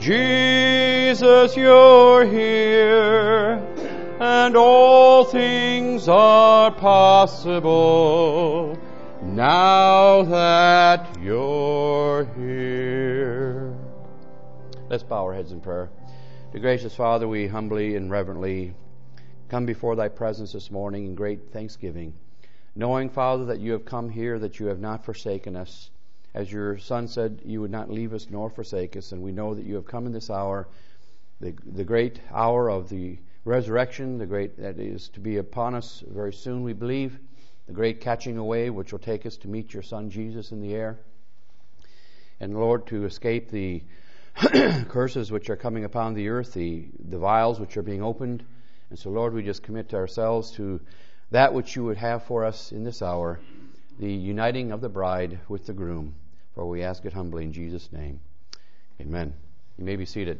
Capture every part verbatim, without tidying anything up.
Jesus, you're here, and all things are possible now that you're here. Let's bow our heads in prayer. Dear gracious Father, we humbly and reverently come before thy presence this morning in great thanksgiving, knowing, Father, that you have come here, that you have not forsaken us. As your Son said, you would not leave us nor forsake us, and we know that you have come in this hour, the, the great hour of the resurrection, the great that is to be upon us very soon, we believe, the great catching away which will take us to meet your Son Jesus in the air. And Lord, to escape the curses which are coming upon the earth, the, the vials which are being opened. And so, Lord, we just commit ourselves to that which you would have for us in this hour, the uniting of the bride with the groom. For we ask it humbly in Jesus' name. Amen. You may be seated.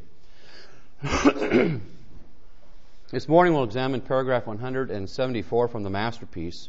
This morning we'll examine paragraph one hundred seventy-four from the Masterpiece.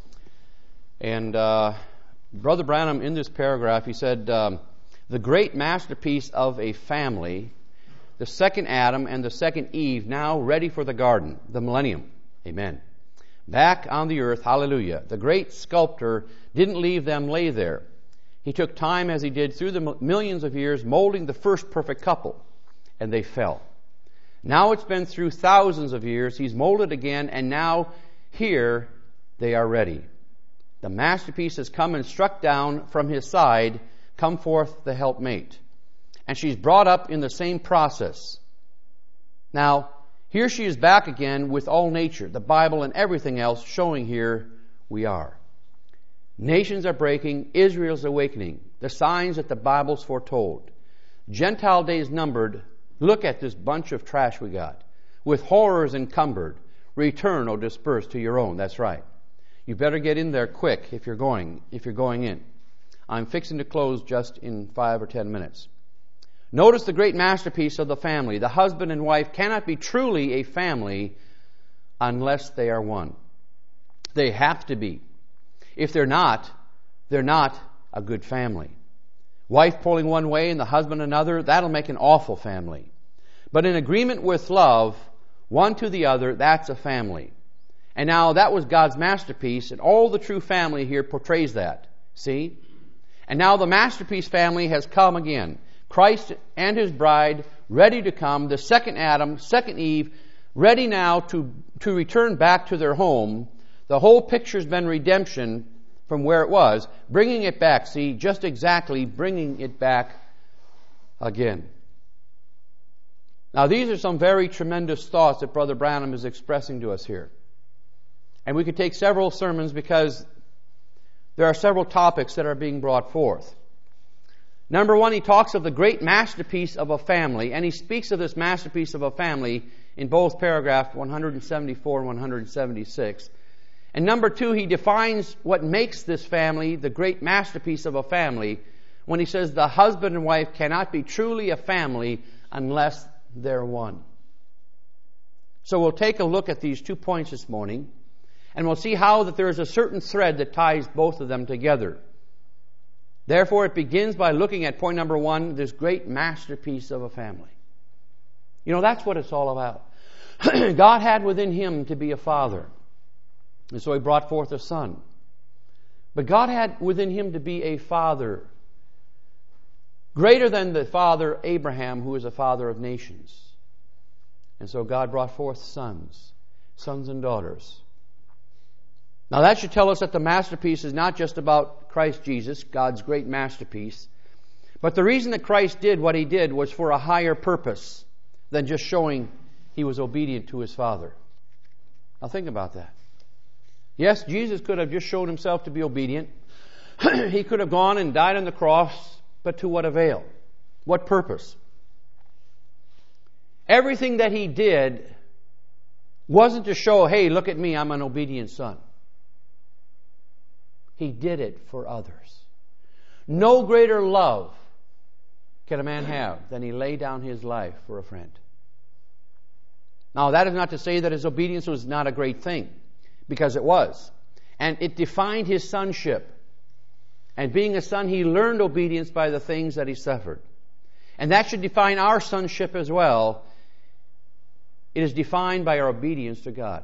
And uh, Brother Branham, in this paragraph, he said, um, the great masterpiece of a family, the second Adam and the second Eve, now ready for the garden, the millennium. Amen. Back on the earth, hallelujah. The great sculptor didn't leave them lay there. He took time, as he did through the millions of years, molding the first perfect couple, and they fell. Now it's been through thousands of years. He's molded again, and now here they are ready. The masterpiece has come and struck down from his side, come forth the helpmate. And she's brought up in the same process. Now, here she is back again with all nature, the Bible and everything else showing here we are. Nations are breaking, Israel's awakening, the signs that the Bible's foretold. Gentile days numbered, look at this bunch of trash we got. With horrors encumbered, return, O dispersed to your own. That's right. You better get in there quick if you're going, if you're going in. I'm fixing to close just in five or ten minutes. Notice the great masterpiece of the family. The husband and wife cannot be truly a family unless they are one. They have to be. If they're not, they're not a good family. Wife pulling one way and the husband another, that'll make an awful family. But in agreement with love, one to the other, that's a family. And now that was God's masterpiece, and all the true family here portrays that. See? And now the masterpiece family has come again. Christ and his bride ready to come, the second Adam, second Eve, ready now to, to return back to their home. The whole picture's been redemption from where it was, bringing it back, see, just exactly bringing it back again. Now these are some very tremendous thoughts that Brother Branham is expressing to us here. And we could take several sermons because there are several topics that are being brought forth. Number one, he talks of the great masterpiece of a family, and he speaks of this masterpiece of a family in both paragraph one hundred seventy-four and one hundred seventy-six. And number two, he defines what makes this family the great masterpiece of a family when he says the husband and wife cannot be truly a family unless they're one. So we'll take a look at these two points this morning, and we'll see how that there is a certain thread that ties both of them together. Therefore, it begins by looking at point number one, this great masterpiece of a family. You know, that's what it's all about. God had within him to be a father. And so he brought forth a son. But God had within him to be a father greater than the father Abraham, who is a father of nations. And so God brought forth sons, sons and daughters. Now that should tell us that the masterpiece is not just about Christ Jesus, God's great masterpiece. But the reason that Christ did what he did was for a higher purpose than just showing he was obedient to his Father. Now think about that. Yes, Jesus could have just shown himself to be obedient. He could have gone and died on the cross, but to what avail? What purpose? Everything that he did wasn't to show, hey, look at me, I'm an obedient son. He did it for others. No greater love can a man have than he lay down his life for a friend. Now, that is not to say that his obedience was not a great thing, because it was. And it defined his sonship. And being a son, he learned obedience by the things that he suffered. And that should define our sonship as well. It is defined by our obedience to God.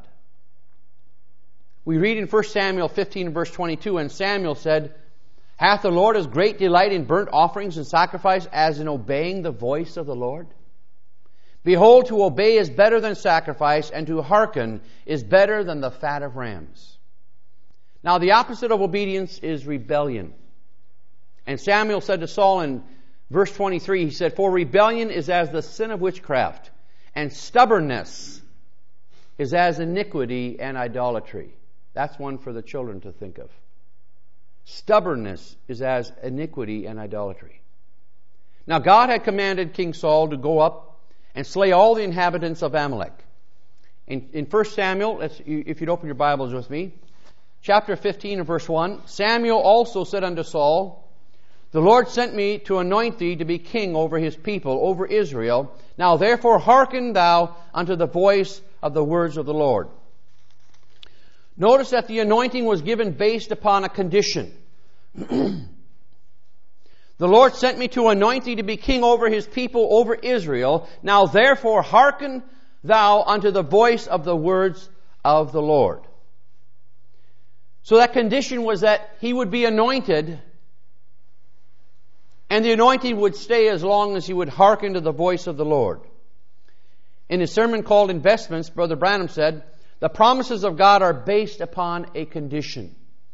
We read in First Samuel fifteen, verse twenty-two, and Samuel said, Hath the Lord as great delight in burnt offerings and sacrifice as in obeying the voice of the Lord? Behold, to obey is better than sacrifice, and to hearken is better than the fat of rams. Now, the opposite of obedience is rebellion. And Samuel said to Saul in verse twenty-three, he said, For rebellion is as the sin of witchcraft, and stubbornness is as iniquity and idolatry. That's one for the children to think of. Stubbornness is as iniquity and idolatry. Now, God had commanded King Saul to go up and slay all the inhabitants of Amalek. In, in First Samuel, let's, if you'd open your Bibles with me, chapter fifteen and verse one, Samuel also said unto Saul, The Lord sent me to anoint thee to be king over his people, over Israel. Now therefore hearken thou unto the voice of the words of the Lord. Notice that the anointing was given based upon a condition. The Lord sent me to anoint thee to be king over his people, over Israel. Now therefore hearken thou unto the voice of the words of the Lord. So that condition was that he would be anointed, and the anointing would stay as long as he would hearken to the voice of the Lord. In his sermon called Investments, Brother Branham said, the promises of God are based upon a condition.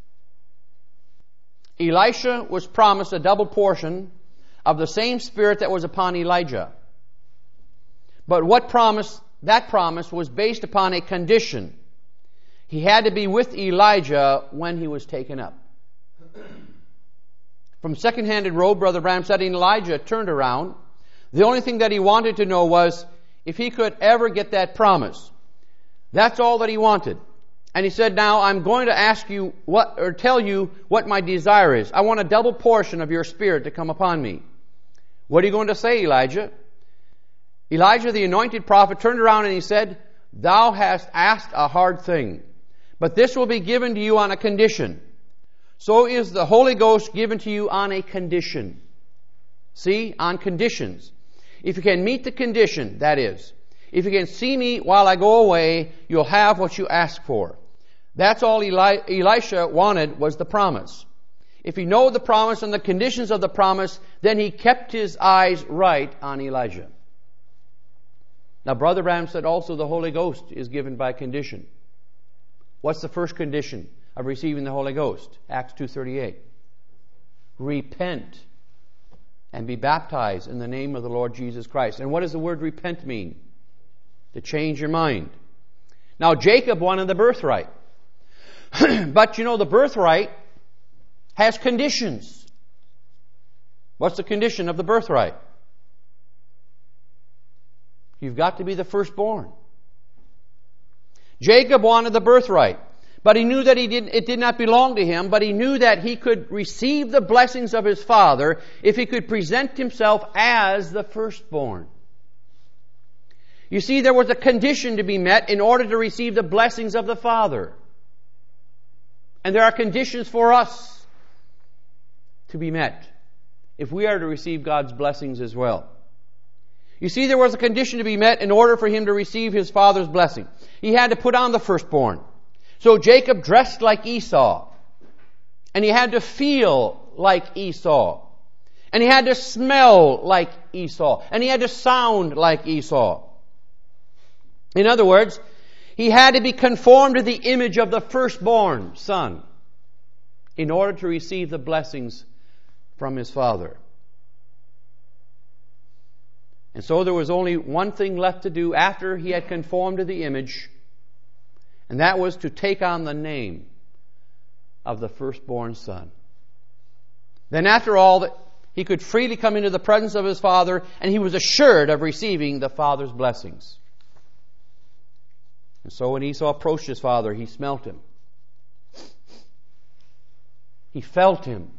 Elisha was promised a double portion of the same Spirit that was upon Elijah. But what promise? That promise was based upon a condition. He had to be with Elijah when he was taken up. From Second-Handed Road, Brother Branham said, Elijah turned around. The only thing that he wanted to know was if he could ever get that promise. That's all that he wanted. And he said, now I'm going to ask you what, or tell you what my desire is. I want a double portion of your Spirit to come upon me. What are you going to say, Elijah? Elijah, the anointed prophet, turned around and he said, Thou hast asked a hard thing, but this will be given to you on a condition. So is the Holy Ghost given to you on a condition. See, on conditions. If you can meet the condition, that is, if you can see me while I go away, you'll have what you ask for. That's all Eli- Elisha wanted, was the promise. If he knew the promise and the conditions of the promise, then he kept his eyes right on Elijah. Now, Brother Branham said also the Holy Ghost is given by condition. What's the first condition of receiving the Holy Ghost? Acts two thirty-eight. Repent and be baptized in the name of the Lord Jesus Christ. And what does the word repent mean? To change your mind. Now, Jacob wanted the birthright. But you know, the birthright has conditions. What's the condition of the birthright? You've got to be the firstborn. Jacob wanted the birthright, but he knew that he did, it did not belong to him, but he knew that he could receive the blessings of his father if he could present himself as the firstborn. You see, there was a condition to be met in order to receive the blessings of the Father. And there are conditions for us to be met if we are to receive God's blessings as well. You see, there was a condition to be met in order for him to receive his father's blessing. He had to put on the firstborn. So Jacob dressed like Esau. And he had to feel like Esau. And he had to smell like Esau. And he had to sound like Esau. In other words, he had to be conformed to the image of the firstborn son in order to receive the blessings from his father. And so there was only one thing left to do after he had conformed to the image, and that was to take on the name of the firstborn son. Then after all, he could freely come into the presence of his father, and he was assured of receiving the father's blessings. And so when Esau approached his father, he smelt him. He felt him.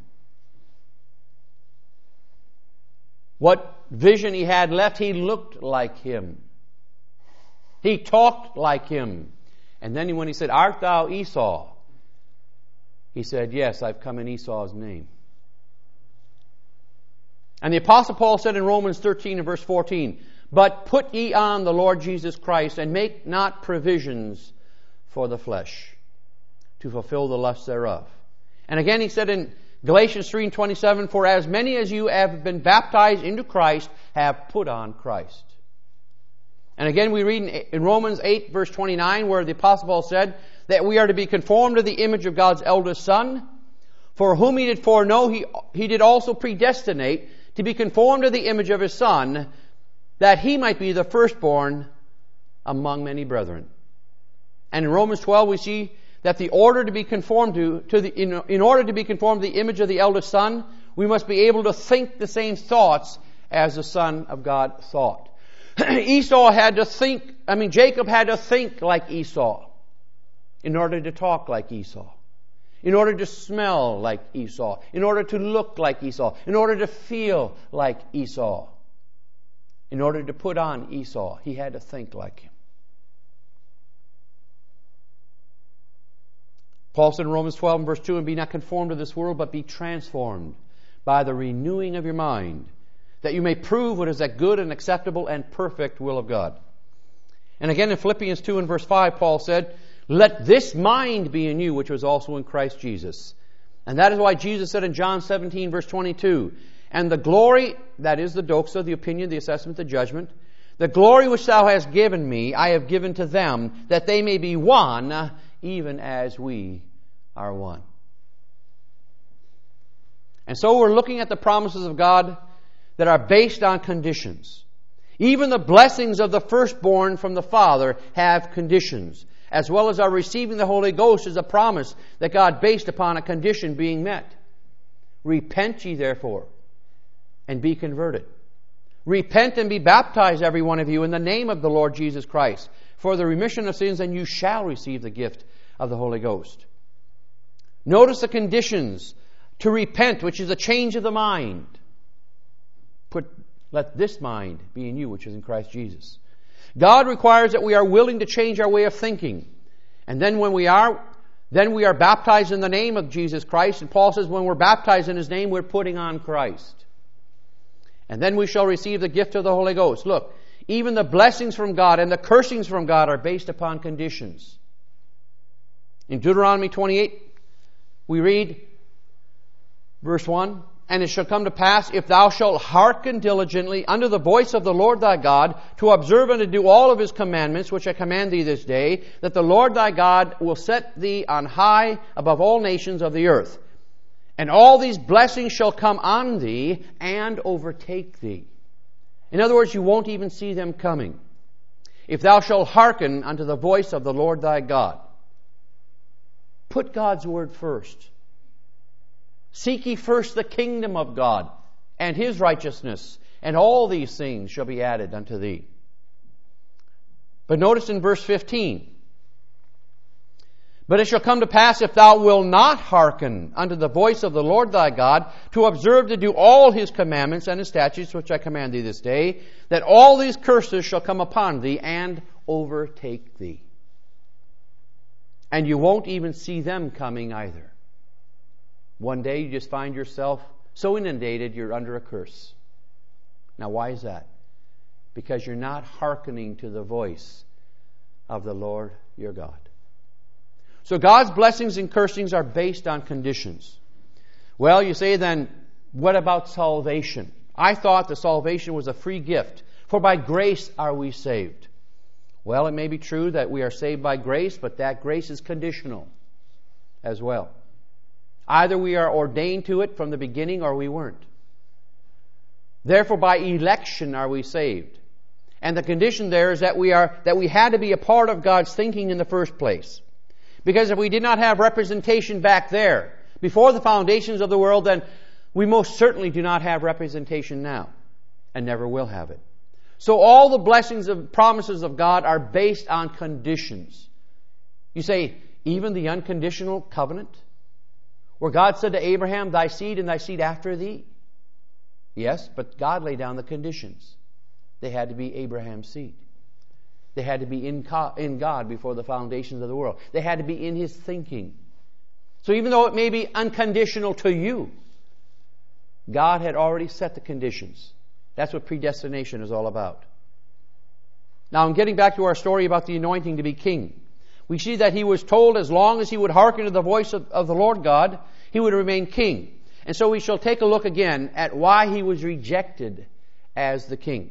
What vision he had left, he looked like him. He talked like him. And then when he said, Art thou Esau? He said, Yes, I've come in Esau's name. And the Apostle Paul said in Romans thirteen and verse fourteen, "But put ye on the Lord Jesus Christ, and make not provisions for the flesh, to fulfill the lusts thereof." And again he said in Galatians three and twenty-seven, "For as many as you have been baptized into Christ have put on Christ." And again we read in Romans eight verse twenty-nine, where the Apostle Paul said that we are to be conformed to the image of God's eldest Son. "For whom he did foreknow, he, he did also predestinate to be conformed to the image of his Son, that he might be the firstborn among many brethren." And in Romans twelve we see that the order to be conformed to, to the, in, in order to be conformed to the image of the eldest Son, we must be able to think the same thoughts as the Son of God thought. Esau had to think, I mean Jacob had to think like Esau in order to talk like Esau, in order to smell like Esau, in order to look like Esau, in order to feel like Esau. In order to put on Esau, he had to think like him. Paul said in Romans twelve and verse two, "And be not conformed to this world, but be transformed by the renewing of your mind, that you may prove what is that good and acceptable and perfect will of God." And again in Philippians two and verse five, Paul said, "Let this mind be in you, which was also in Christ Jesus." And that is why Jesus said in John seventeen verse twenty-two, "And the glory," that is the doxa, the opinion, the assessment, the judgment, "the glory which thou hast given me, I have given to them, that they may be one, even as we are one." And so we're looking at the promises of God that are based on conditions. Even the blessings of the firstborn from the Father have conditions, as well as our receiving the Holy Ghost is a promise that God based upon a condition being met. "Repent ye therefore, and be converted. Repent and be baptized, every one of you, in the name of the Lord Jesus Christ, for the remission of sins, and you shall receive the gift of the Holy Ghost." Notice the conditions. To repent, which is a change of the mind. Put, "Let this mind be in you, which is in Christ Jesus." God requires that we are willing to change our way of thinking. And then when we are, then we are baptized in the name of Jesus Christ. And Paul says when we're baptized in His name, we're putting on Christ. And then we shall receive the gift of the Holy Ghost. Look, even the blessings from God and the cursings from God are based upon conditions. In Deuteronomy twenty-eight, we read, verse one, "And it shall come to pass, if thou shalt hearken diligently unto the voice of the Lord thy God, to observe and to do all of His commandments, which I command thee this day, that the Lord thy God will set thee on high above all nations of the earth. And all these blessings shall come on thee and overtake thee." In other words, you won't even see them coming. "If thou shalt hearken unto the voice of the Lord thy God." Put God's word first. "Seek ye first the kingdom of God and His righteousness, and all these things shall be added unto thee." But notice in verse fifteen, "But it shall come to pass, if thou wilt not hearken unto the voice of the Lord thy God, to observe to do all His commandments and His statutes, which I command thee this day, that all these curses shall come upon thee and overtake thee." And you won't even see them coming either. One day you just find yourself so inundated you're under a curse. Now why is that? Because you're not hearkening to the voice of the Lord your God. So God's blessings and cursings are based on conditions. Well, you say then, what about salvation? I thought the salvation was a free gift, for by grace are we saved. Well, it may be true that we are saved by grace, but that grace is conditional as well. Either we are ordained to it from the beginning or we weren't. Therefore, by election are we saved. And the condition there is that we are that we had to be a part of God's thinking in the first place. Because if we did not have representation back there, before the foundations of the world, then we most certainly do not have representation now, and never will have it. So all the blessings and promises of God are based on conditions. You say, even the unconditional covenant? Where God said to Abraham, "Thy seed and thy seed after thee." Yes, but God laid down the conditions. They had to be Abraham's seed. They had to be in God before the foundations of the world. They had to be in His thinking. So even though it may be unconditional to you, God had already set the conditions. That's what predestination is all about. Now, I'm getting back to our story about the anointing to be king. We see that he was told as long as he would hearken to the voice of, of the Lord God, he would remain king. And so we shall take a look again at why he was rejected as the king.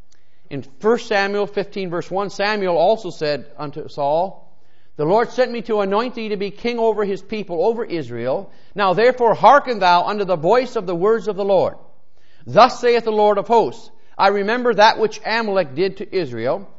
In First Samuel fifteen verse one, Samuel also said unto Saul, the Lord sent me to anoint thee to be king over his people, over Israel. Now therefore hearken thou unto the voice of the words of the Lord. Thus saith the Lord of hosts, I remember that which Amalek did to Israel,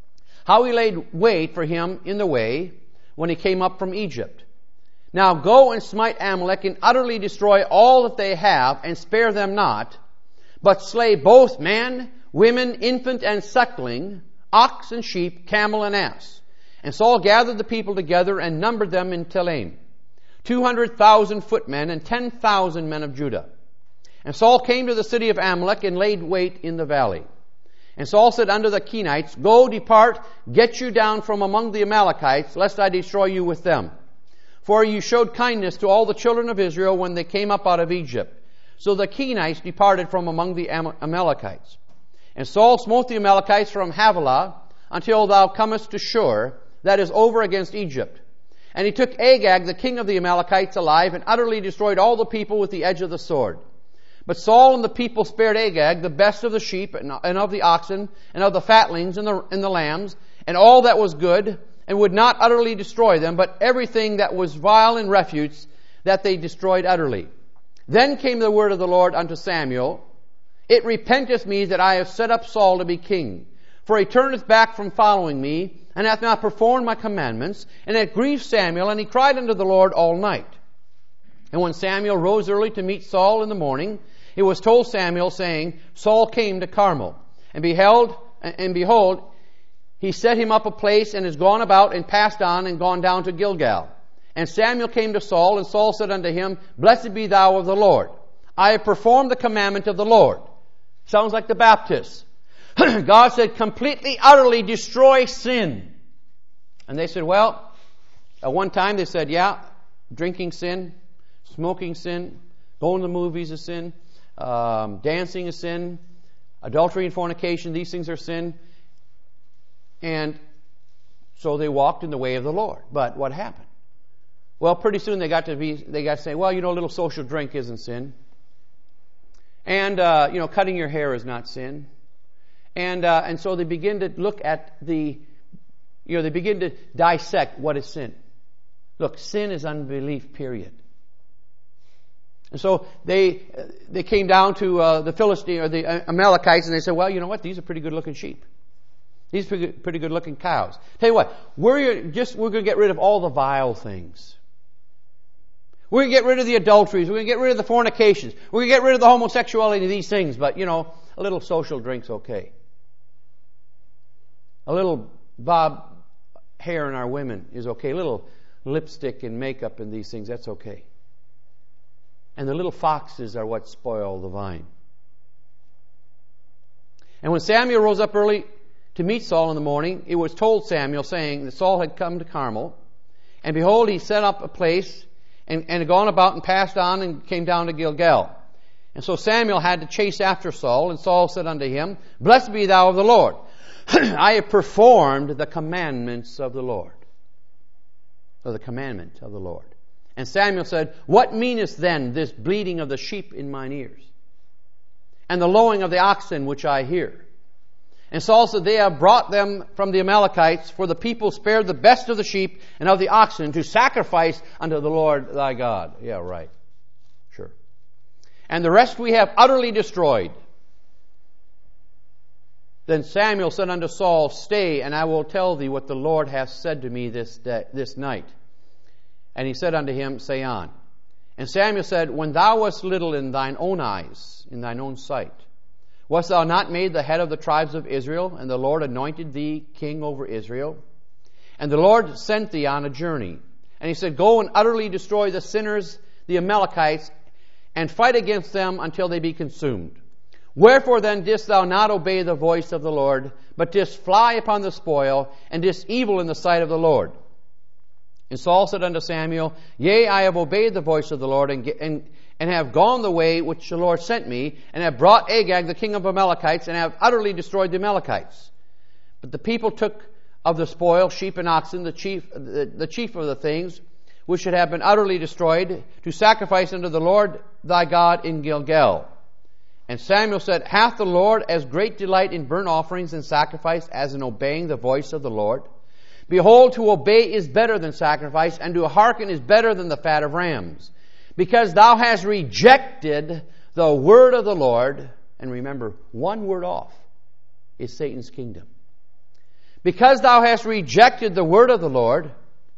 how he laid wait for him in the way when he came up from Egypt. Now go and smite Amalek and utterly destroy all that they have and spare them not, but slay both man, women, infant and suckling, ox and sheep, camel and ass. And Saul gathered the people together and numbered them in Telaim, two hundred thousand footmen and ten thousand men of Judah. And Saul came to the city of Amalek and laid wait in the valley. And Saul said unto the Kenites, Go, depart, get you down from among the Amalekites, lest I destroy you with them. For you showed kindness to all the children of Israel when they came up out of Egypt. So the Kenites departed from among the Am- Amalekites. And Saul smote the Amalekites from Havilah until thou comest to Shur, that is over against Egypt. And he took Agag, the king of the Amalekites, alive, and utterly destroyed all the people with the edge of the sword. But Saul and the people spared Agag, the best of the sheep, and of the oxen, and of the fatlings, and the, and the lambs, and all that was good, and would not utterly destroy them, but everything that was vile and refuse, that they destroyed utterly. Then came the word of the Lord unto Samuel, It repenteth me that I have set up Saul to be king. For he turneth back from following me, and hath not performed my commandments, and it grieved Samuel, and he cried unto the Lord all night. And when Samuel rose early to meet Saul in the morning, it was told Samuel, saying, Saul came to Carmel, and beheld, and behold, he set him up a place, and is gone about, and passed on, and gone down to Gilgal. And Samuel came to Saul, and Saul said unto him, Blessed be thou of the Lord. I have performed the commandment of the Lord. Sounds like the Baptists. God said, completely, utterly destroy sin. And they said, well, at one time they said, yeah, drinking sin, smoking sin, going to the movies is sin, um, dancing is sin, adultery and fornication, these things are sin. And so they walked in the way of the Lord. But what happened? Well, pretty soon they got to be, they got to say, well, you know, a little social drink isn't sin. And, uh, you know, cutting your hair is not sin. And uh, and so they begin to look at the, you know, they begin to dissect what is sin. Look, sin is unbelief, period. And so they they came down to uh, the Philistine or the Amalekites, and they said, well, you know what? These are pretty good looking sheep. These are pretty good, pretty good looking cows. Tell you what, we're just we're going to get rid of all the vile things. We're going to get rid of the adulteries. We're going to get rid of the fornications. We're going to get rid of the homosexuality, these things. But, you know, a little social drink's okay. A little bob hair in our women is okay. A little lipstick and makeup and these things, that's okay. And the little foxes are what spoil the vine. And when Samuel rose up early to meet Saul in the morning, it was told Samuel, saying that Saul had come to Carmel. And behold, he set up a place and, and had gone about and passed on and came down to Gilgal. And so Samuel had to chase after Saul, and Saul said unto him, Blessed be thou of the Lord. I have performed the commandments of the Lord. Or the commandment of the Lord. And Samuel said, What meaneth then this bleating of the sheep in mine ears? And the lowing of the oxen which I hear? And Saul said, They have brought them from the Amalekites, for the people spared the best of the sheep and of the oxen to sacrifice unto the Lord thy God. Yeah, right. Sure. And the rest we have utterly destroyed. Then Samuel said unto Saul, Stay, and I will tell thee what the Lord hath said to me this day, this night. And he said unto him, Say on. And Samuel said, When thou wast little in thine own eyes, in thine own sight, wast thou not made the head of the tribes of Israel, and the Lord anointed thee king over Israel? And the Lord sent thee on a journey. And he said, Go and utterly destroy the sinners, the Amalekites, and fight against them until they be consumed. Wherefore then didst thou not obey the voice of the Lord, but didst fly upon the spoil, and didst evil in the sight of the Lord? And Saul said unto Samuel, Yea, I have obeyed the voice of the Lord, and, and, and have gone the way which the Lord sent me, and have brought Agag, the king of Amalekites, and have utterly destroyed the Amalekites. But the people took of the spoil, sheep and oxen, the chief, the, the chief of the things, which should have been utterly destroyed, to sacrifice unto the Lord thy God in Gilgal. And Samuel said, Hath the Lord as great delight in burnt offerings and sacrifice as in obeying the voice of the Lord? Behold, to obey is better than sacrifice, and to hearken is better than the fat of rams. Because thou hast rejected the word of the Lord, and remember, one word off is Satan's kingdom. Because thou hast rejected the word of the Lord,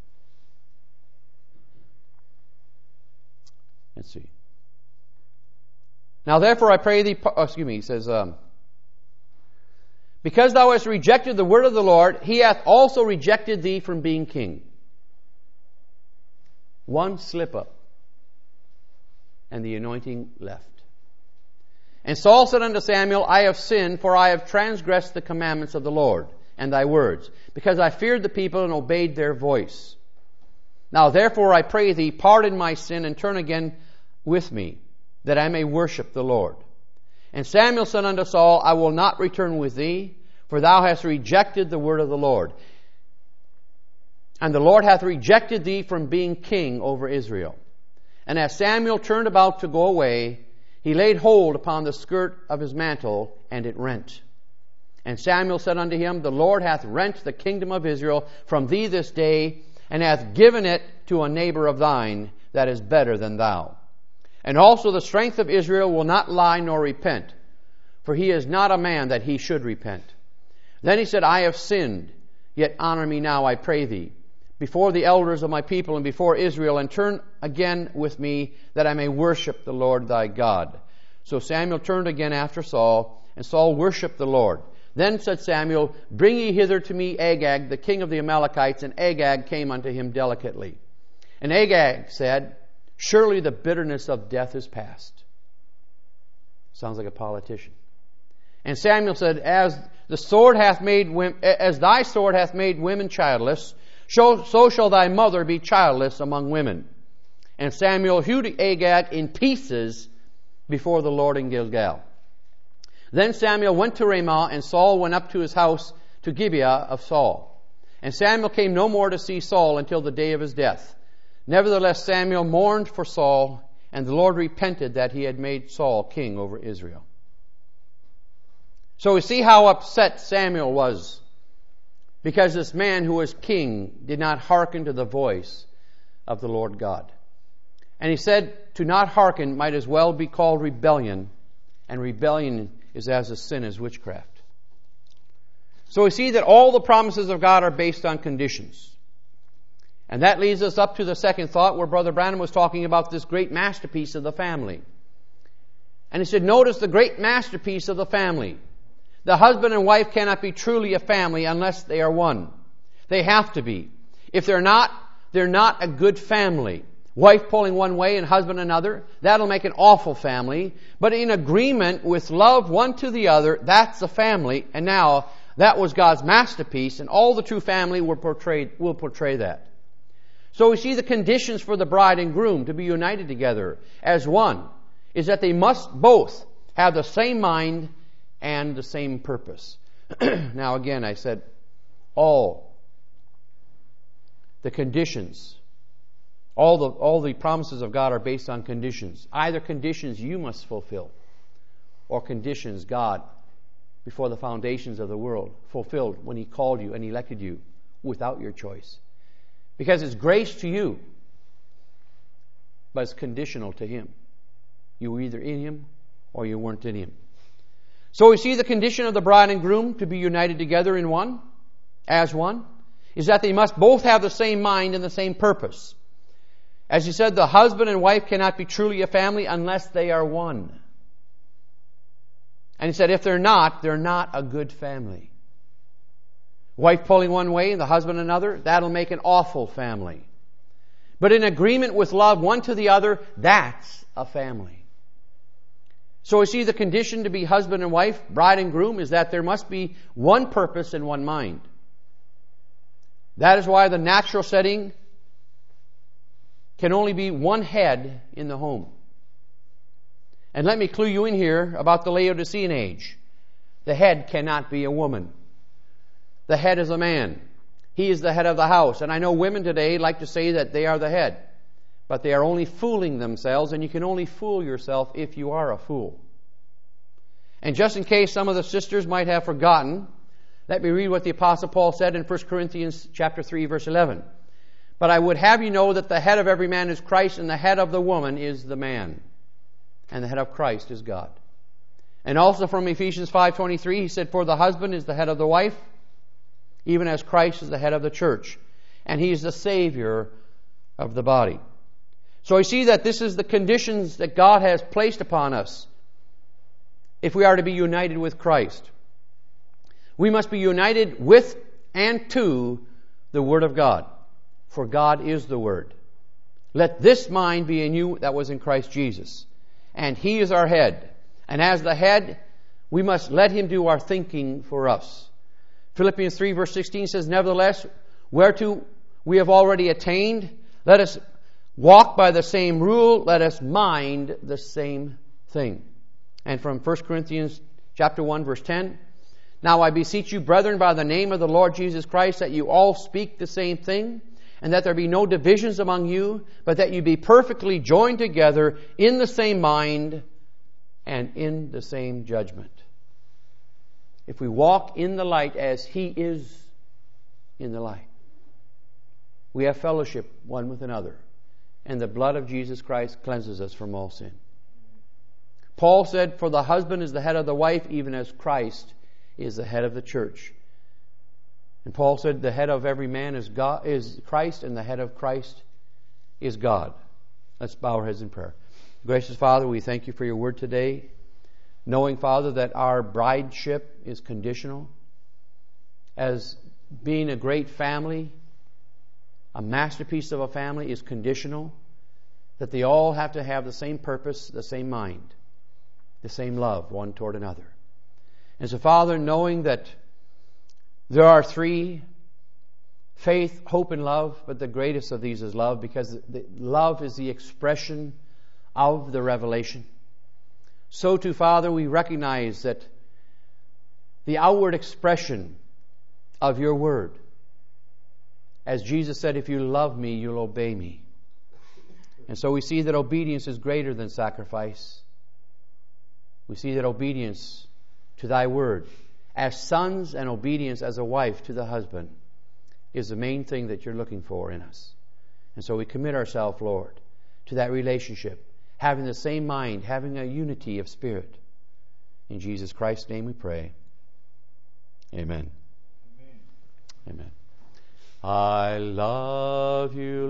let's see. Now therefore I pray thee, oh, excuse me, he says, um, because thou hast rejected the word of the Lord, he hath also rejected thee from being king. One slip up, and the anointing left. And Saul said unto Samuel, I have sinned, for I have transgressed the commandments of the Lord and thy words, because I feared the people and obeyed their voice. Now therefore I pray thee, pardon my sin and turn again with me, that I may worship the Lord. And Samuel said unto Saul, I will not return with thee, for thou hast rejected the word of the Lord. And the Lord hath rejected thee from being king over Israel. And as Samuel turned about to go away, he laid hold upon the skirt of his mantle, and it rent. And Samuel said unto him, The Lord hath rent the kingdom of Israel from thee this day, and hath given it to a neighbor of thine that is better than thou. And also the strength of Israel will not lie nor repent, for he is not a man that he should repent. Then he said, I have sinned, yet honor me now, I pray thee, before the elders of my people and before Israel, and turn again with me, that I may worship the Lord thy God. So Samuel turned again after Saul, and Saul worshipped the Lord. Then said Samuel, Bring ye hither to me Agag, the king of the Amalekites. And Agag came unto him delicately. And Agag said, Surely the bitterness of death is past. Sounds like a politician. And Samuel said, As the sword hath made women, as thy sword hath made women childless, so, so shall thy mother be childless among women. And Samuel hewed Agag in pieces before the Lord in Gilgal. Then Samuel went to Ramah, and Saul went up to his house to Gibeah of Saul. And Samuel came no more to see Saul until the day of his death. Nevertheless, Samuel mourned for Saul, and the Lord repented that he had made Saul king over Israel. So we see how upset Samuel was, because this man who was king did not hearken to the voice of the Lord God. And he said, to not hearken might as well be called rebellion, and rebellion is as a sin as witchcraft. So we see that all the promises of God are based on conditions. And that leads us up to the second thought, where Brother Branham was talking about this great masterpiece of the family. And he said, notice the great masterpiece of the family. The husband and wife cannot be truly a family unless they are one. They have to be. If they're not, they're not a good family. Wife pulling one way and husband another, that'll make an awful family. But in agreement with love one to the other, that's a family. And now, that was God's masterpiece, and all the true family will portray, will portray that. So we see the conditions for the bride and groom to be united together as one is that they must both have the same mind and the same purpose. Now again, I said all the conditions, all the all the promises of God are based on conditions. Either conditions you must fulfill, or conditions God, before the foundations of the world, fulfilled when He called you and elected you without your choice. Because it's grace to you, but it's conditional to Him. You were either in Him or you weren't in Him. So we see the condition of the bride and groom to be united together in one, as one, is that they must both have the same mind and the same purpose. As He said, the husband and wife cannot be truly a family unless they are one. And He said, if they're not, they're not a good family. Wife pulling one way and the husband another, that'll make an awful family. But in agreement with love one to the other, that's a family. So we see the condition to be husband and wife, bride and groom, is that there must be one purpose and one mind. That is why the natural setting can only be one head in the home. And let me clue you in here about the Laodicean age. The head cannot be a woman. The head is a man. He is the head of the house. And I know women today like to say that they are the head. But they are only fooling themselves, and you can only fool yourself if you are a fool. And just in case some of the sisters might have forgotten, let me read what the Apostle Paul said in First Corinthians chapter three, verse eleven. But I would have you know that the head of every man is Christ, and the head of the woman is the man. And the head of Christ is God. And also from Ephesians five twenty-three, he said, for the husband is the head of the wife, even as Christ is the head of the church. And he is the Savior of the body. So we see that this is the conditions that God has placed upon us if we are to be united with Christ. We must be united with and to the Word of God. For God is the Word. Let this mind be in you that was in Christ Jesus. And He is our head. And as the head, we must let Him do our thinking for us. Philippians three verse sixteen says, nevertheless, whereto we have already attained, let us walk by the same rule, let us mind the same thing. And from First Corinthians chapter one, verse ten, now I beseech you, brethren, by the name of the Lord Jesus Christ, that you all speak the same thing, and that there be no divisions among you, but that you be perfectly joined together in the same mind and in the same judgment. If we walk in the light as He is in the light, we have fellowship one with another. And the blood of Jesus Christ cleanses us from all sin. Paul said, for the husband is the head of the wife, even as Christ is the head of the church. And Paul said, the head of every man is God, is Christ, and the head of Christ is God. Let's bow our heads in prayer. Gracious Father, we thank you for your word today. Knowing, Father, that our brideship is conditional. As being a great family, a masterpiece of a family is conditional, that they all have to have the same purpose, the same mind, the same love one toward another. And so, Father, knowing that there are three, faith, hope, and love, but the greatest of these is love, because the, love is the expression of the revelation. So too, Father, we recognize that the outward expression of your word, as Jesus said, if you love me, you'll obey me. And so we see that obedience is greater than sacrifice. We see that obedience to thy word, as sons, and obedience as a wife to the husband, is the main thing that you're looking for in us. And so we commit ourselves, Lord, to that relationship, having the same mind, having a unity of spirit. In Jesus Christ's name we pray. Amen. Amen. Amen. I love you,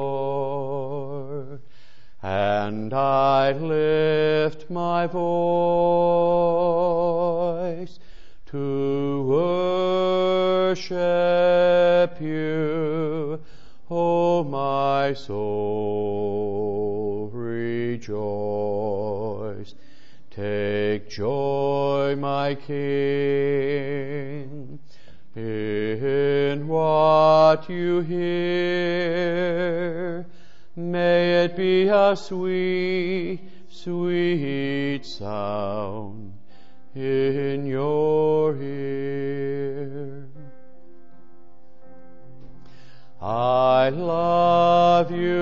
Lord, and I lift my voice to worship you, O my soul, rejoice. Take joy, my King, in what you hear. May it be a sweet, sweet sound in your ear. I love you,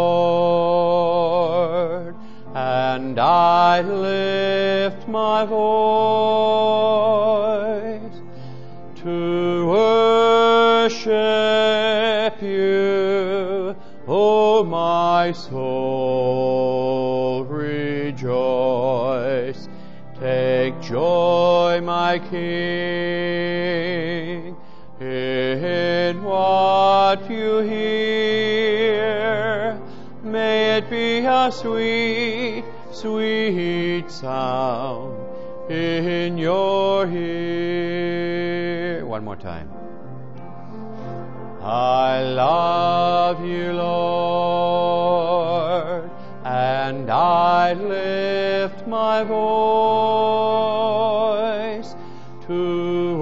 Lord, and I lift my voice to worship you, O my soul, rejoice. Take joy, my King, in what you hear. May it be a sweet, sweet sound in your ear. One more time. I love you, Lord, and I lift my voice to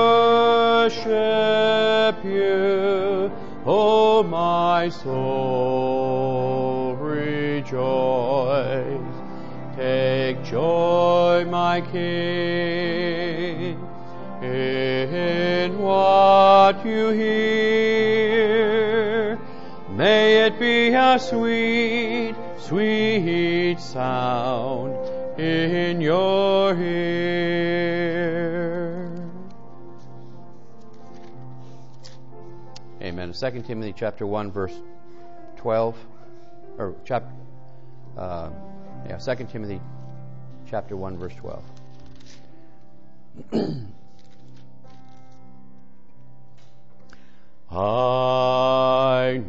worship you, O my soul, rejoice. Take my King. In what you hear, may it be a sweet, sweet sound in your ear. Amen. Second Timothy chapter one, verse twelve, or chapter, uh, yeah, Second Timothy chapter one, verse twelve. I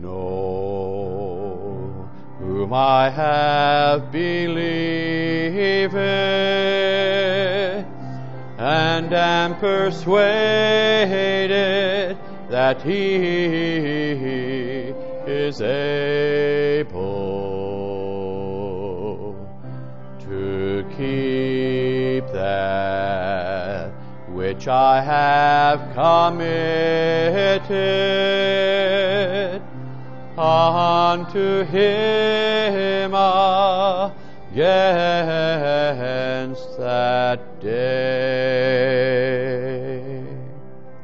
know whom I have believed, and am persuaded that He is able to keep that which I have committed unto Him against that day.